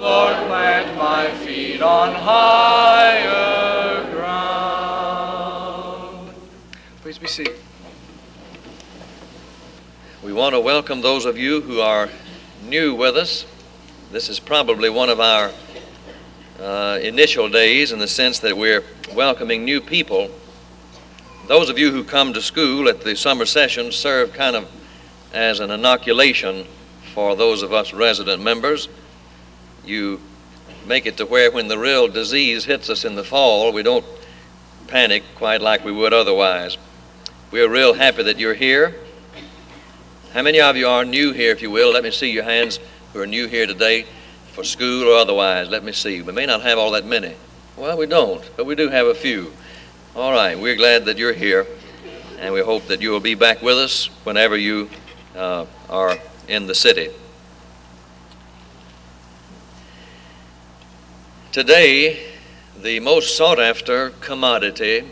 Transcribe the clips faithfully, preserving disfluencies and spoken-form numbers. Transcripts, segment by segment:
Lord, plant my feet on higher ground. Please be seated. We want to welcome those of you who are new with us. This is probably one of our uh, initial days in the sense that we're welcoming new people. Those of you who come to school at the summer sessions serve kind of as an inoculation for those of us resident members. You make it to where when the real disease hits us in the fall, we don't panic quite like we would otherwise. We're real happy that you're here. How many of you are new here, if you will? Let me see your hands who are new here today for school or otherwise. Let me see. We may not have all that many. Well, we don't, but we do have a few. All right, we're glad that you're here, and we hope that you will be back with us whenever you uh, are in the city. Today, the most sought-after commodity,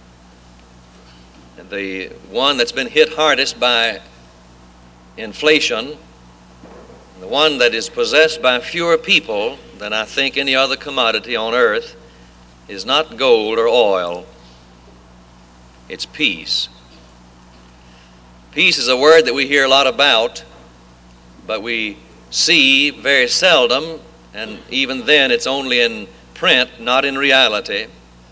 the one that's been hit hardest by inflation, the one that is possessed by fewer people than I think any other commodity on earth, is not gold or oil. It's peace. Peace is a word that we hear a lot about, but we see very seldom, and even then it's only in print, not in reality.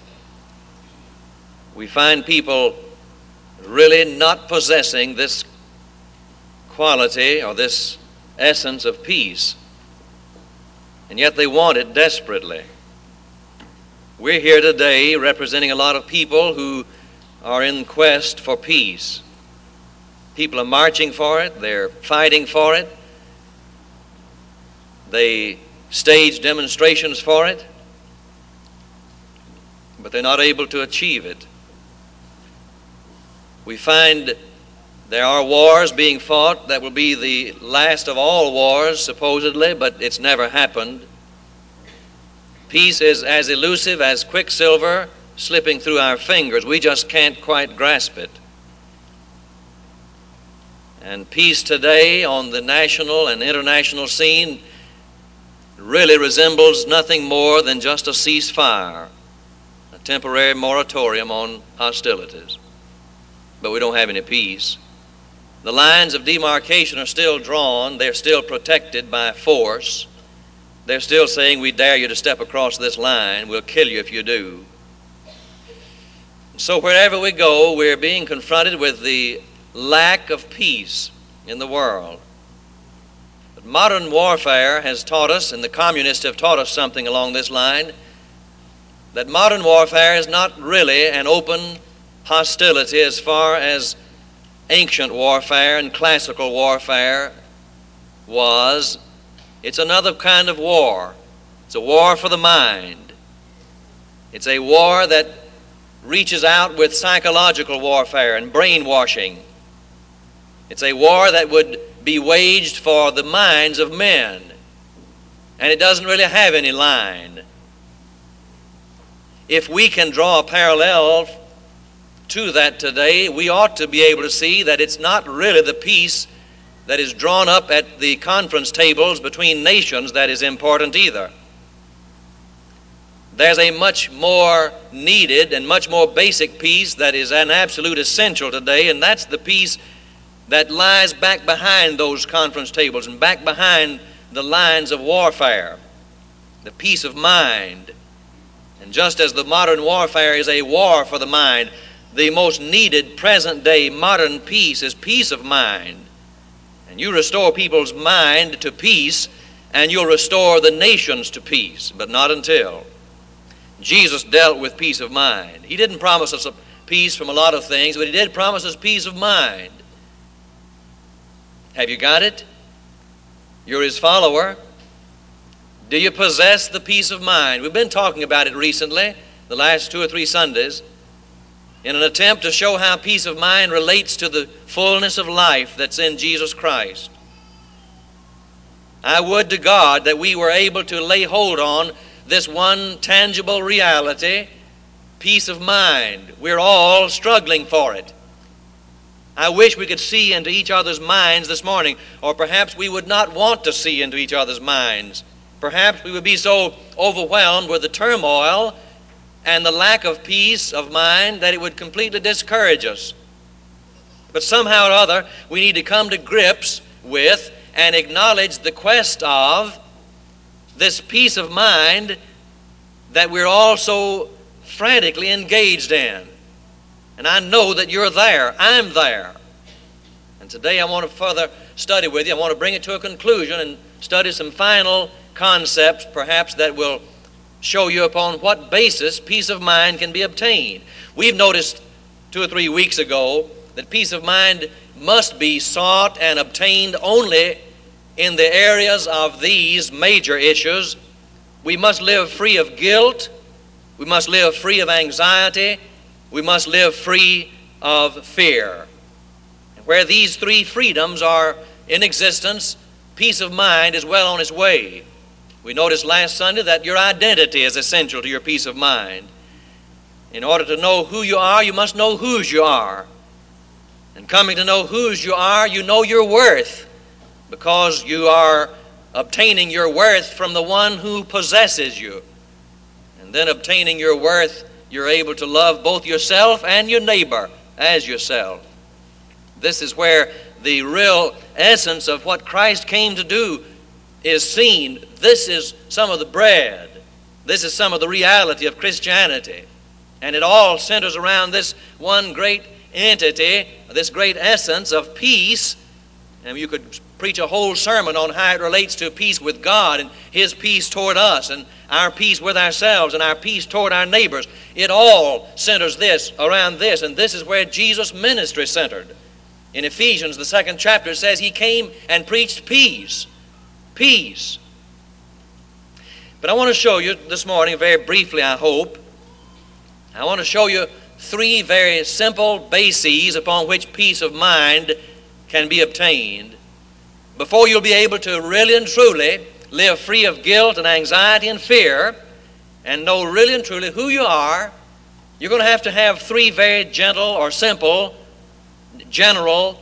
We find people really not possessing this quality or this essence of peace, and yet they want it desperately. We're here today representing a lot of people who are in quest for peace. People are marching for it, they're fighting for it, they stage demonstrations for it, but they're not able to achieve it. We find there are wars being fought that will be the last of all wars, supposedly, but it's never happened. Peace is as elusive as quicksilver slipping through our fingers. We just can't quite grasp it. And peace today on the national and international scene really resembles nothing more than just a ceasefire, a temporary moratorium on hostilities. But we don't have any peace. The lines of demarcation are still drawn. They're still protected by force. They're still saying, we dare you to step across this line. We'll kill you if you do. So wherever we go, we're being confronted with the lack of peace in the world. But modern warfare has taught us, and the communists have taught us something along this line, that modern warfare is not really an open hostility as far as ancient warfare and classical warfare was. It's another kind of war. It's a war for the mind. It's a war that reaches out with psychological warfare and brainwashing. It's a war that would be waged for the minds of men, and it doesn't really have any line. If we can draw a parallel to that today, we ought to be able to see that it's not really the peace that is drawn up at the conference tables between nations that is important either. There's a much more needed and much more basic peace that is an absolute essential today, and that's the peace that lies back behind those conference tables and back behind the lines of warfare, the peace of mind. And just as the modern warfare is a war for the mind, the most needed present-day modern peace is peace of mind. And you restore people's mind to peace, and you'll restore the nations to peace, but not until. Jesus dealt with peace of mind. He didn't promise us a peace from a lot of things, but he did promise us peace of mind. Have you got it? You're his follower. Do you possess the peace of mind? We've been talking about it recently, the last two or three Sundays, in an attempt to show how peace of mind relates to the fullness of life that's in Jesus Christ. I would to God that we were able to lay hold on this one tangible reality, peace of mind. We're all struggling for it. I wish we could see into each other's minds this morning, or perhaps we would not want to see into each other's minds. Perhaps we would be so overwhelmed with the turmoil and the lack of peace of mind that it would completely discourage us. But somehow or other, we need to come to grips with and acknowledge the quest of this peace of mind that we're all so frantically engaged in. And I know that you're there. I'm there. And today I want to further study with you. I want to bring it to a conclusion and study some final concepts, perhaps, that will show you upon what basis peace of mind can be obtained. We've noticed two or three weeks ago that peace of mind must be sought and obtained only in the areas of these major issues. We must live free of guilt. We must live free of anxiety. We must live free of fear. And where these three freedoms are in existence, peace of mind is well on its way. We noticed last Sunday that your identity is essential to your peace of mind. In order to know who you are, you must know whose you are. And coming to know whose you are, you know your worth, because you are obtaining your worth from the one who possesses you. And then obtaining your worth, you're able to love both yourself and your neighbor as yourself. This is where the real essence of what Christ came to do is seen. This is some of the bread. This is some of the reality of Christianity. And it all centers around this one great entity, this great essence of peace. And you could preach a whole sermon on how it relates to peace with God and His peace toward us and our peace with ourselves and our peace toward our neighbors. It all centers this around this, and this is where Jesus' ministry centered. In Ephesians, the second chapter, it says He came and preached peace. Peace. But I want to show you this morning, very briefly I hope, I want to show you three very simple bases upon which peace of mind can be obtained. Before you'll be able to really and truly live free of guilt and anxiety and fear and know really and truly who you are, you're going to have to have three very gentle or simple, general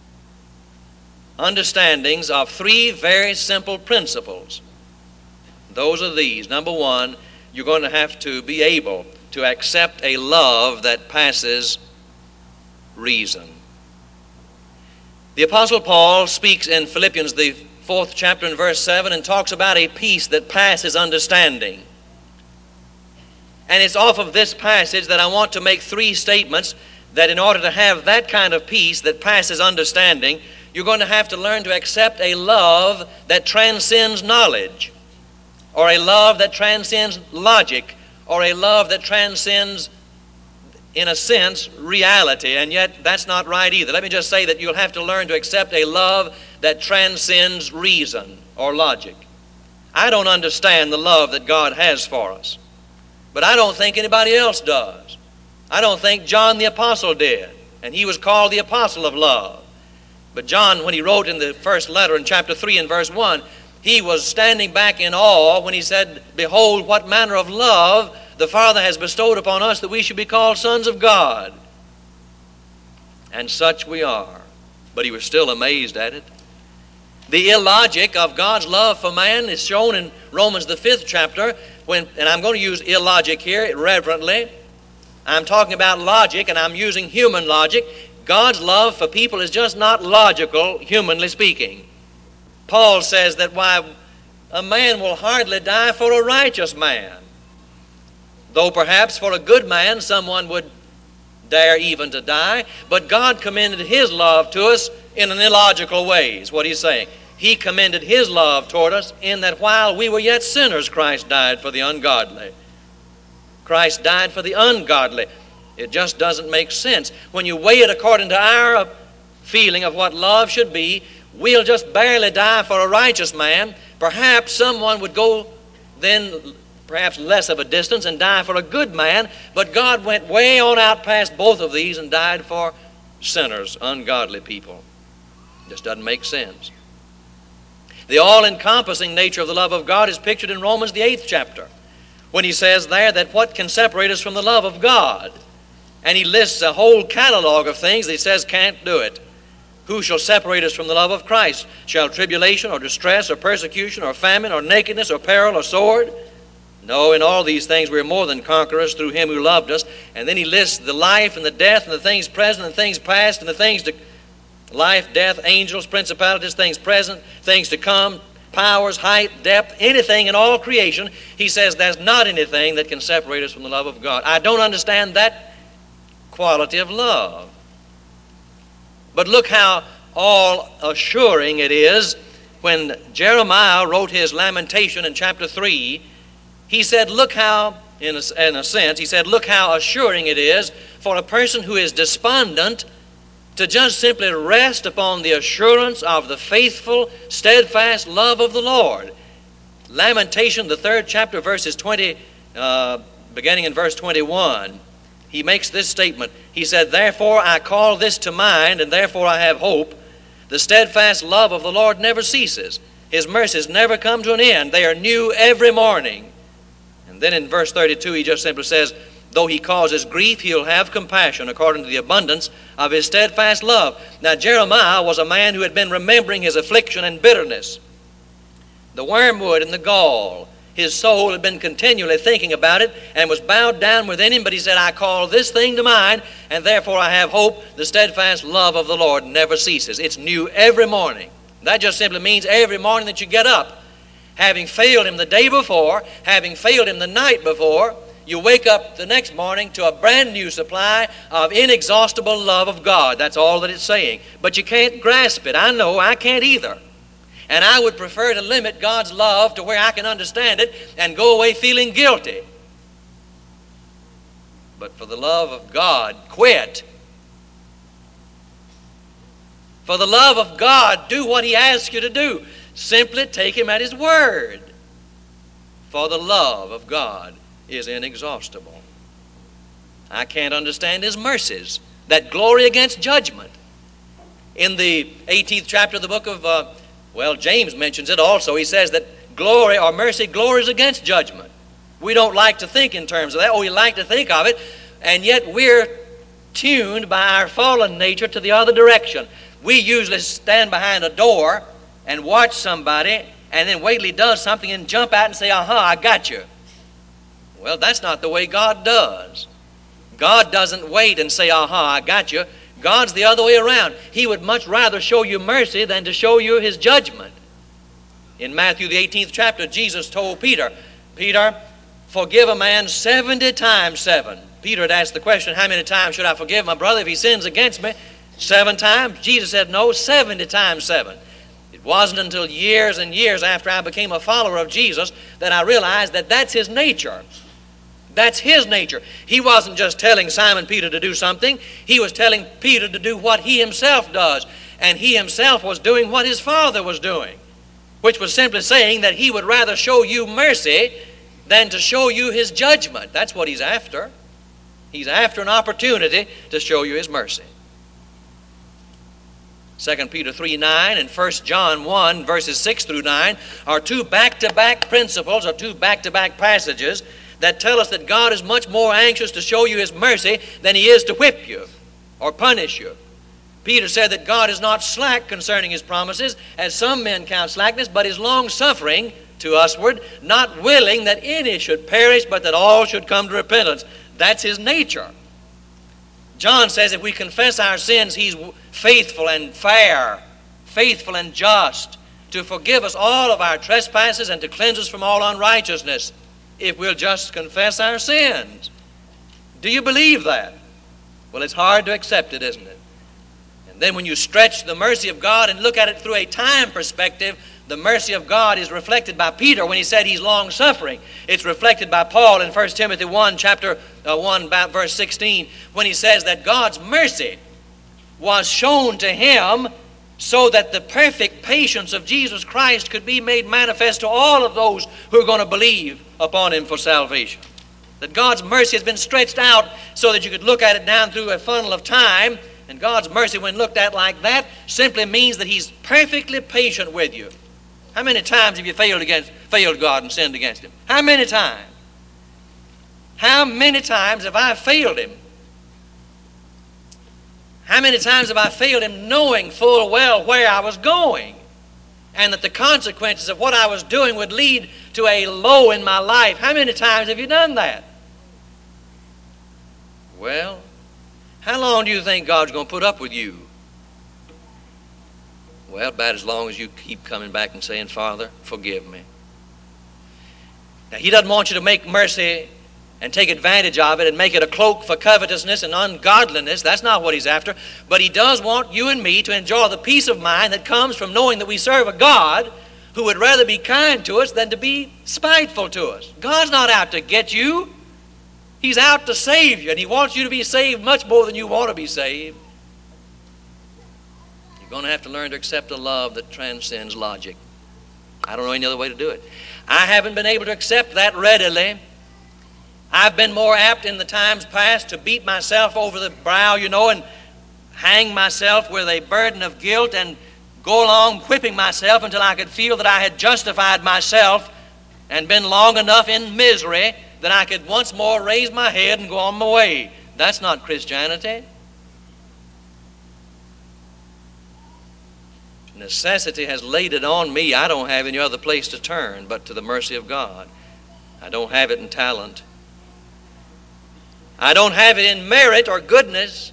understandings of three very simple principles. Those are these. Number one, you're going to have to be able to accept a love that passes reason. The Apostle Paul speaks in Philippians, the fourth chapter and verse seven, and talks about a peace that passes understanding. And it's off of this passage that I want to make three statements that in order to have that kind of peace that passes understanding, you're going to have to learn to accept a love that transcends knowledge, or a love that transcends logic, or a love that transcends, in a sense, reality. And yet that's not right either. Let me just say that you'll have to learn to accept a love that transcends reason or logic. I don't understand the love that God has for us, but I don't think anybody else does. I don't think John the Apostle did, and he was called the Apostle of Love. But John, when he wrote in the first letter in chapter three and verse one, he was standing back in awe when he said, "Behold, what manner of love the Father has bestowed upon us, that we should be called sons of God." And such we are. But he was still amazed at it. The illogic of God's love for man is shown in Romans, the fifth chapter, when, and I'm going to use illogic here reverently. I'm talking about logic, and I'm using human logic. God's love for people is just not logical, humanly speaking. Paul says that, why, a man will hardly die for a righteous man, though perhaps for a good man someone would dare even to die. But God commended His love to us in an illogical way, is what he's saying. He commended His love toward us in that while we were yet sinners, Christ died for the ungodly. Christ died for the ungodly. It just doesn't make sense. When you weigh it according to our feeling of what love should be, we'll just barely die for a righteous man. Perhaps someone would go then perhaps less of a distance and die for a good man, but God went way on out past both of these and died for sinners, ungodly people. Just doesn't make sense. The all-encompassing nature of the love of God is pictured in Romans, the eighth chapter, when he says there that what can separate us from the love of God? And he lists a whole catalog of things that he says can't do it. Who shall separate us from the love of Christ? Shall tribulation or distress or persecution or famine or nakedness or peril or sword? No, in all these things we are more than conquerors through him who loved us. And then he lists the life and the death and the things present and things past and the things to life, death, angels, principalities, things present, things to come, powers, height, depth, anything in all creation. He says there's not anything that can separate us from the love of God. I don't understand that quality of love. But look how all assuring it is when Jeremiah wrote his lamentation in chapter three. He said, look how, in a, in a sense, he said, look how assuring it is for a person who is despondent to just simply rest upon the assurance of the faithful, steadfast love of the Lord. Lamentation, the third chapter, verses twenty, uh, beginning in verse twenty-one. He makes this statement. He said, therefore I call this to mind, and therefore I have hope. The steadfast love of the Lord never ceases. His mercies never come to an end. They are new every morning. And then in verse thirty-two, he just simply says, though he causes grief, he'll have compassion according to the abundance of his steadfast love. Now, Jeremiah was a man who had been remembering his affliction and bitterness, the wormwood and the gall. His soul had been continually thinking about it and was bowed down within him, but he said, I call this thing to mind, and therefore I have hope. The steadfast love of the Lord never ceases. It's new every morning. That just simply means every morning that you get up, having failed him the day before, having failed him the night before, you wake up the next morning to a brand new supply of inexhaustible love of God. That's all that it's saying. But you can't grasp it. I know I can't either. And I would prefer to limit God's love to where I can understand it and go away feeling guilty. But for the love of God, quit. For the love of God, do what he asks you to do. Simply take him at his word. For the love of God is inexhaustible. I can't understand his mercies that glory against judgment. In the eighteenth chapter of the book of, uh, well, James mentions it also. He says that glory or mercy glories against judgment. We don't like to think in terms of that, or we like to think of it, and yet we're tuned by our fallen nature to the other direction. We usually stand behind a door and watch somebody and then wait till he does something and jump out and say, aha, I got you. Well, that's not the way God does. God doesn't wait and say, aha, I got you. God's the other way around. He would much rather show you mercy than to show you his judgment. In Matthew the eighteenth chapter, Jesus told Peter, Peter, forgive a man seventy times seven. Peter had asked the question, how many times should I forgive my brother if he sins against me? Seven times? Jesus said, no, seventy times seven. It wasn't until years and years after I became a follower of Jesus that I realized that that's his nature. That's his nature. He wasn't just telling Simon Peter to do something. He was telling Peter to do what he himself does. And he himself was doing what his Father was doing, which was simply saying that he would rather show you mercy than to show you his judgment. That's what he's after. He's after an opportunity to show you his mercy. Second Peter three nine and First John one verses six through nine are two back-to-back principles, or two back-to-back passages that tell us that God is much more anxious to show you his mercy than he is to whip you or punish you. Peter said that God is not slack concerning his promises, as some men count slackness, but is long-suffering to usward, not willing that any should perish, but that all should come to repentance. That's his nature. John says if we confess our sins, he's faithful and fair, faithful and just, to forgive us all of our trespasses and to cleanse us from all unrighteousness, if we'll just confess our sins. Do you believe that? Well, it's hard to accept it, isn't it? And then when you stretch the mercy of God and look at it through a time perspective, the mercy of God is reflected by Peter when he said he's long-suffering. It's reflected by Paul in First Timothy one, chapter uh, one, about verse sixteen, when he says that God's mercy was shown to him so that the perfect patience of Jesus Christ could be made manifest to all of those who are going to believe upon him for salvation. That God's mercy has been stretched out so that you could look at it down through a funnel of time, and God's mercy, when looked at like that, simply means that he's perfectly patient with you. How many times have you failed against, failed God and sinned against him? How many times? How many times have I failed him? How many times have I failed Him knowing full well where I was going and that the consequences of what I was doing would lead to a low in my life? How many times have you done that? Well, how long do you think God's going to put up with you? Well, about as long as you keep coming back and saying, Father, forgive me. Now, He doesn't want you to make mercy and take advantage of it and make it a cloak for covetousness and ungodliness. That's not what He's after. But He does want you and me to enjoy the peace of mind that comes from knowing that we serve a God who would rather be kind to us than to be spiteful to us. God's not out to get you. He's out to save you, and He wants you to be saved much more than you want to be saved. You're going to have to learn to accept a love that transcends logic. I don't know any other way to do it. I haven't been able to accept that readily. I've been more apt in the times past to beat myself over the brow, you know, and hang myself with a burden of guilt and go along whipping myself until I could feel that I had justified myself and been long enough in misery that I could once more raise my head and go on my way. That's not Christianity. Necessity has laid it on me. I don't have any other place to turn but to the mercy of God. I don't have it in talent. I don't have it in merit or goodness.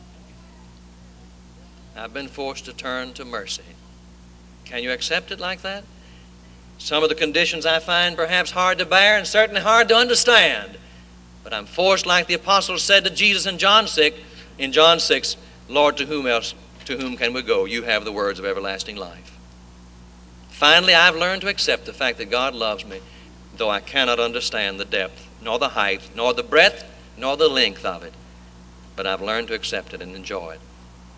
I've been forced to turn to mercy. Can you accept it like that? Some of the conditions I find perhaps hard to bear and certainly hard to understand. But I'm forced, like the apostles said to Jesus in John six, in John six, Lord, to whom else, to whom can we go? You have the words of everlasting life. Finally, I've learned to accept the fact that God loves me, though I cannot understand the depth, nor the height, nor the breadth, nor the length of it. But I've learned to accept it and enjoy it.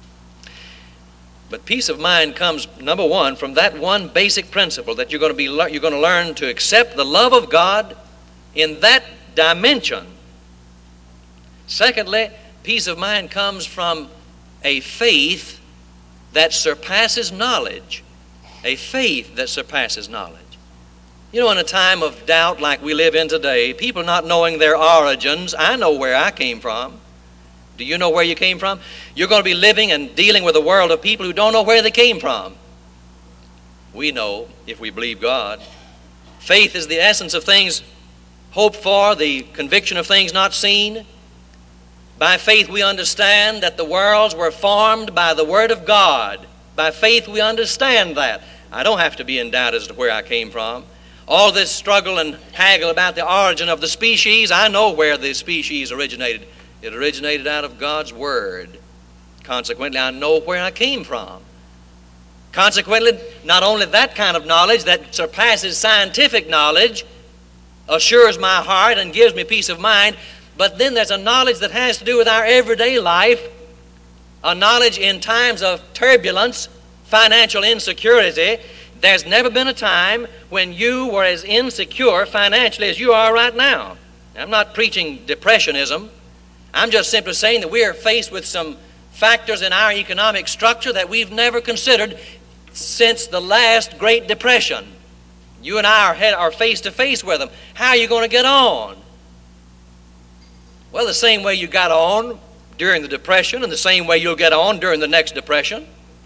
But peace of mind comes, number one, from that one basic principle that you're going to be you're going to learn to accept the love of God in that dimension. Secondly, peace of mind comes from a faith that surpasses knowledge. A faith that surpasses knowledge. You know, in a time of doubt like we live in today, people not knowing their origins, I know where I came from. Do you know where you came from? You're going to be living and dealing with a world of people who don't know where they came from. We know, if we believe God. Faith is the essence of things hoped for, the conviction of things not seen. By faith we understand that the worlds were formed by the Word of God. By faith we understand that. I don't have to be in doubt as to where I came from. All this struggle and haggle about the origin of the species, I know where the species originated. It originated out of God's Word. Consequently, I know where I came from. Consequently, not only that kind of knowledge that surpasses scientific knowledge, assures my heart and gives me peace of mind, but then there's a knowledge that has to do with our everyday life, a knowledge in times of turbulence, financial insecurity. There's never been a time when you were as insecure financially as you are right now. I'm not preaching depressionism. I'm just simply saying that we are faced with some factors in our economic structure that we've never considered since the last Great Depression. You and I are, head, are face to face with them. How are you going to get on? Well, the same way you got on during the Depression and the same way you'll get on during the next Depression.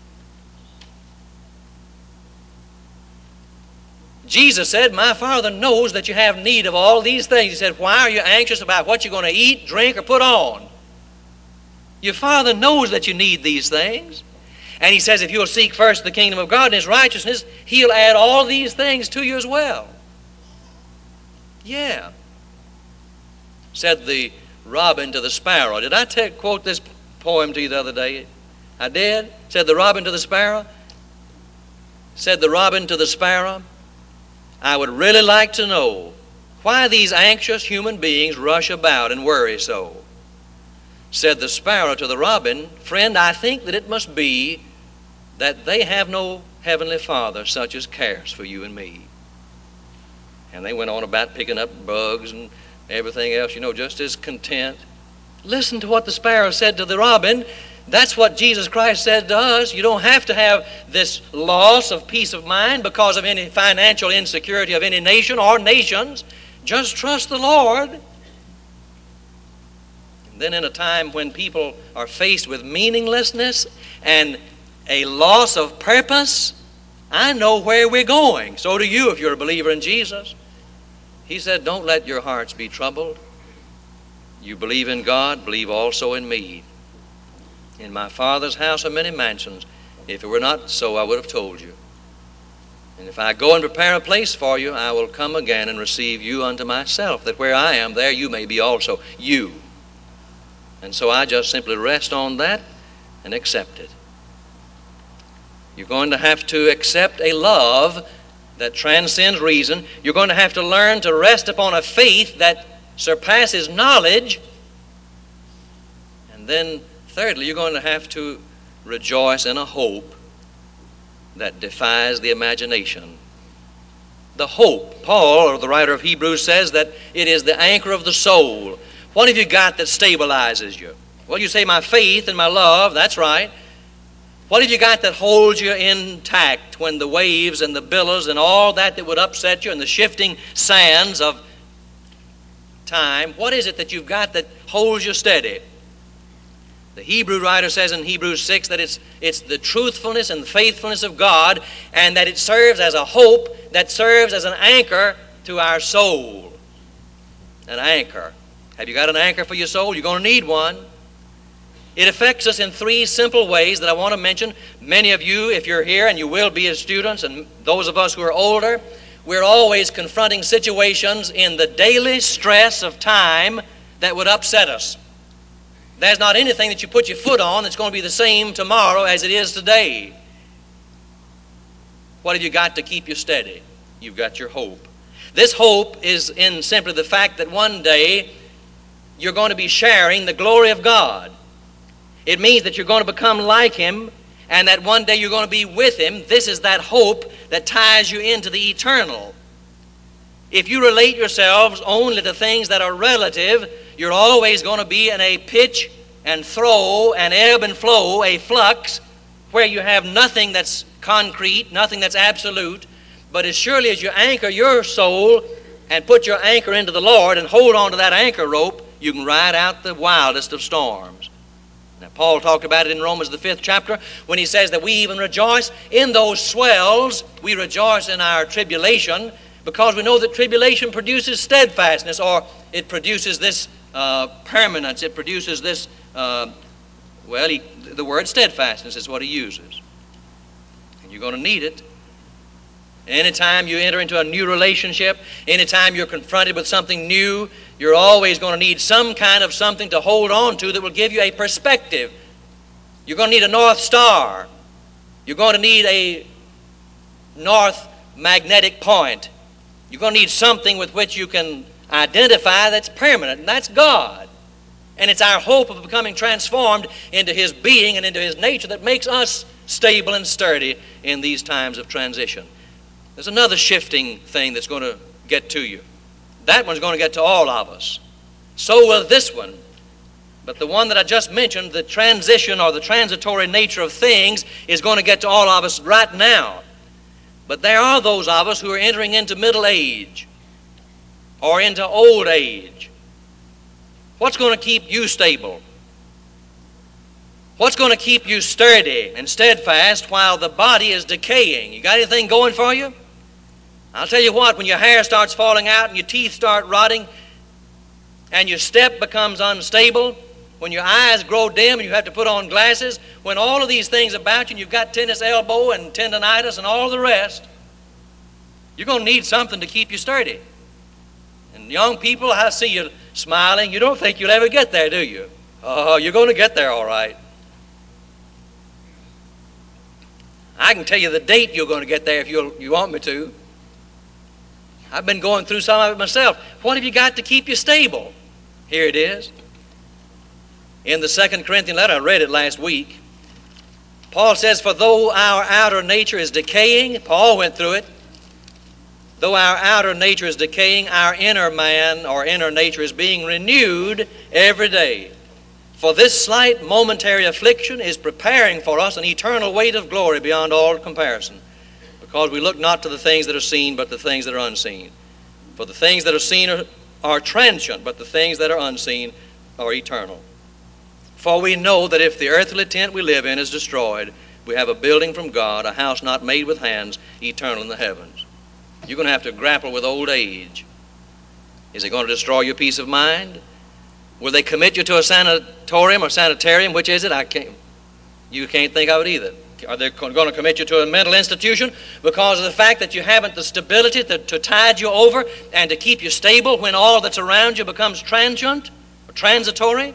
Jesus said, my Father knows that you have need of all these things. He said, why are you anxious about what you're going to eat, drink, or put on? Your Father knows that you need these things. And He says, if you'll seek first the kingdom of God and His righteousness, He'll add all these things to you as well. Yeah. Said the robin to the sparrow. Did I te- quote this poem to you the other day? I did. Said the robin to the sparrow. Said the robin to the sparrow, I would really like to know why these anxious human beings rush about and worry so. Said the sparrow to the robin, friend, I think that it must be that they have no heavenly Father such as cares for you and me. And they went on about picking up bugs and everything else, you know, just as content. Listen to what the sparrow said to the robin. That's what Jesus Christ said to us. You don't have to have this loss of peace of mind because of any financial insecurity of any nation or nations. Just trust the Lord. And Then in a time when people are faced with meaninglessness and a loss of purpose, I know where we're going. So do you if you're a believer in Jesus. He said, don't let your hearts be troubled. You believe in God, believe also in me. In my Father's house are many mansions. If it were not so, I would have told you. And if I go and prepare a place for you, I will come again and receive you unto myself, that where I am, there you may be also. You. And so I just simply rest on that and accept it. You're going to have to accept a love that transcends reason. You're going to have to learn to rest upon a faith that surpasses knowledge. And then, thirdly, you're going to have to rejoice in a hope that defies the imagination. The hope. Paul, or the writer of Hebrews, says that it is the anchor of the soul. What have you got that stabilizes you? Well, you say my faith and my love. That's right. What have you got that holds you intact when the waves and the billows and all that that would upset you and the shifting sands of time? What is it that you've got that holds you steady? The Hebrew writer says in Hebrews six that it's, it's the truthfulness and faithfulness of God, and that it serves as a hope that serves as an anchor to our soul. An anchor. Have you got an anchor for your soul? You're going to need one. It affects us in three simple ways that I want to mention. Many of you, if you're here, and you will be as students, and those of us who are older, we're always confronting situations in the daily stress of time that would upset us. There's not anything that you put your foot on that's going to be the same tomorrow as it is today. What have you got to keep you steady? You've got your hope. This hope is in simply the fact that one day you're going to be sharing the glory of God. It means that you're going to become like Him, and that one day you're going to be with Him. This is that hope that ties you into the eternal. If you relate yourselves only to things that are relative, you're always going to be in a pitch and throw and ebb and flow, a flux, where you have nothing that's concrete, nothing that's absolute. But as surely as you anchor your soul and put your anchor into the Lord and hold on to that anchor rope, you can ride out the wildest of storms. Now, Paul talked about it in Romans, the fifth chapter, when he says that we even rejoice in those swells. We rejoice in our tribulation because we know that tribulation produces steadfastness, or it produces this uh, permanence. It produces this, uh, well, he, the word steadfastness is what he uses. And you're going to need it. Anytime you enter into a new relationship, anytime you're confronted with something new, you're always going to need some kind of something to hold on to that will give you a perspective. You're going to need a north star. You're going to need a north magnetic point. You're going to need something with which you can identify that's permanent, and that's God. And it's our hope of becoming transformed into His being and into His nature that makes us stable and sturdy in these times of transition. There's another shifting thing that's going to get to you. That one's going to get to all of us. So will this one. But the one that I just mentioned, the transition or the transitory nature of things, is going to get to all of us right now. But there are those of us who are entering into middle age or into old age. What's going to keep you stable? What's going to keep you sturdy and steadfast while the body is decaying? You got anything going for you? I'll tell you what, when your hair starts falling out and your teeth start rotting and your step becomes unstable, when your eyes grow dim and you have to put on glasses, when all of these things about you and you've got tennis elbow and tendonitis and all the rest, you're going to need something to keep you sturdy. And young people, I see you smiling. You don't think you'll ever get there, do you? Oh, you're going to get there all right. I can tell you the date you're going to get there if you you want me to. I've been going through some of it myself. What have you got to keep you stable? Here it is. In the Second Corinthian letter, I read it last week. Paul says, for though our outer nature is decaying, Paul went through it, though our outer nature is decaying, our inner man or inner nature is being renewed every day. For this slight momentary affliction is preparing for us an eternal weight of glory beyond all comparison. Because we look not to the things that are seen, but the things that are unseen. For the things that are seen are, are transient, but the things that are unseen or eternal. For we know that if the earthly tent we live in is destroyed, we have a building from God, a house not made with hands, eternal in the heavens. You're going to have to grapple with old age. Is it going to destroy your peace of mind? Will they commit you to a sanatorium or sanitarium? Which is it? I can't. You can't think of it either. Are they going to commit you to a mental institution because of the fact that you haven't the stability to, to tide you over and to keep you stable when all that's around you becomes transient or transitory?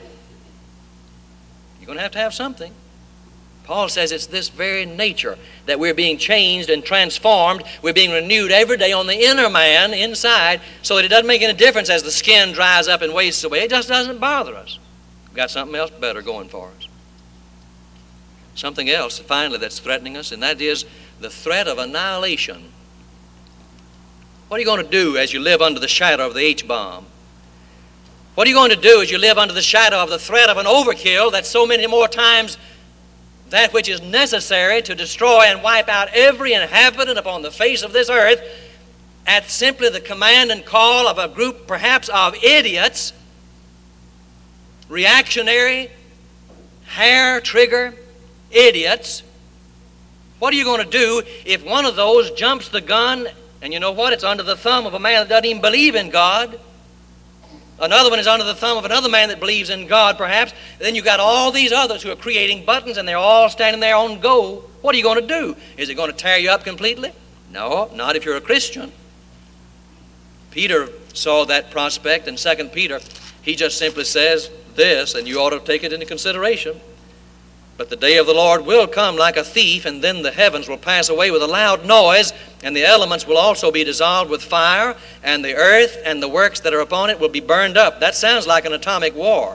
You're going to have to have something. Paul says it's this very nature that we're being changed and transformed. We're being renewed every day on the inner man inside so that it doesn't make any difference as the skin dries up and wastes away. It just doesn't bother us. We've got something else better going for us. Something else, finally, that's threatening us, and that is the threat of annihilation. What are you going to do as you live under the shadow of the H-bomb? What are you going to do as you live under the shadow of the threat of an overkill that's so many more times that which is necessary to destroy and wipe out every inhabitant upon the face of this earth at simply the command and call of a group perhaps of idiots, reactionary, hair-trigger idiots? What are you going to do if one of those jumps the gun, and you know what? It's under the thumb of a man that doesn't even believe in God. Another one is under the thumb of another man that believes in God, perhaps. Then you've got all these others who are creating buttons, and they're all standing there on go. What are you going to do? Is it going to tear you up completely? No, not if you're a Christian. Peter saw that prospect in Second Peter. He just simply says this, and you ought to take it into consideration. But the day of the Lord will come like a thief, and then the heavens will pass away with a loud noise, and the elements will also be dissolved with fire, and the earth and the works that are upon it will be burned up. That sounds like an atomic war.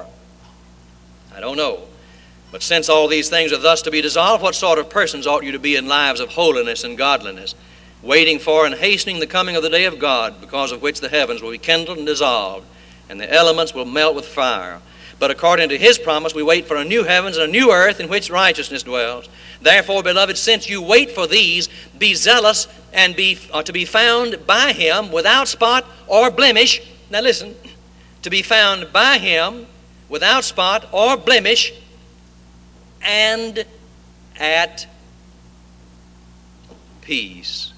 I don't know. But since all these things are thus to be dissolved, what sort of persons ought you to be in lives of holiness and godliness, waiting for and hastening the coming of the day of God, because of which the heavens will be kindled and dissolved, and the elements will melt with fire? But according to his promise, we wait for a new heavens and a new earth in which righteousness dwells. Therefore, beloved, since you wait for these, be zealous and be uh, to be found by him without spot or blemish. Now listen, to be found by him without spot or blemish and at peace.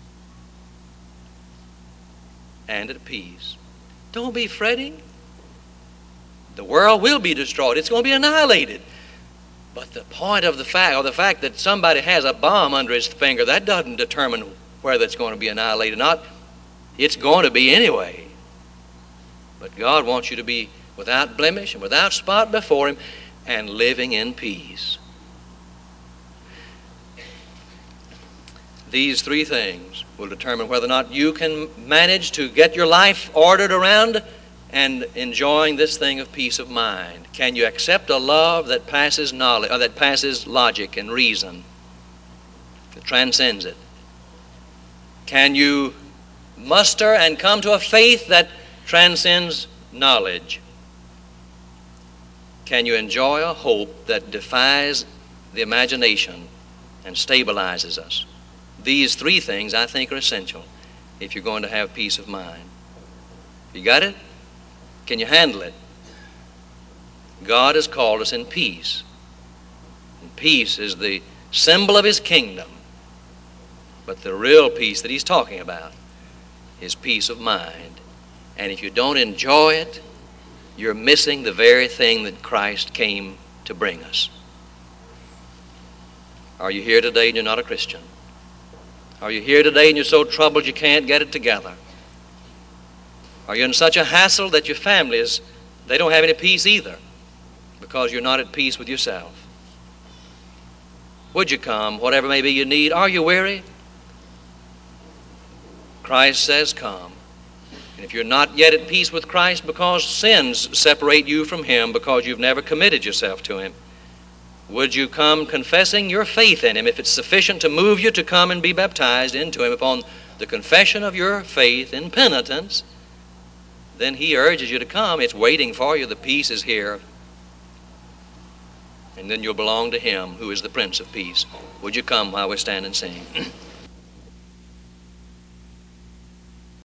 And at peace. Don't be fretting. The world will be destroyed. It's going to be annihilated. But the point of the fact, or the fact that somebody has a bomb under his finger, that doesn't determine whether it's going to be annihilated or not. It's going to be anyway. But God wants you to be without blemish and without spot before him and living in peace. These three things will determine whether or not you can manage to get your life ordered around and enjoying this thing of peace of mind. Can you accept a love that passes knowledge, or that passes logic and reason, that transcends it? Can you muster and come to a faith that transcends knowledge? Can you enjoy a hope that defies the imagination and stabilizes us? These three things, I think, are essential if you're going to have peace of mind. You got it? Can you handle it? God has called us in peace. And peace is the symbol of his kingdom. But the real peace that he's talking about is peace of mind. And if you don't enjoy it, you're missing the very thing that Christ came to bring us. Are you here today and you're not a Christian? Are you here today and you're so troubled you can't get it together? Are you in such a hassle that your family is, they don't have any peace either because you're not at peace with yourself? Would you come, whatever may be your need? Are you weary? Christ says, come. And if you're not yet at peace with Christ because sins separate you from him because you've never committed yourself to him, would you come confessing your faith in him? If it's sufficient to move you to come and be baptized into him upon the confession of your faith in penitence, then he urges you to come. It's waiting for you. The peace is here. And then you'll belong to him who is the Prince of Peace. Would you come while we stand and sing?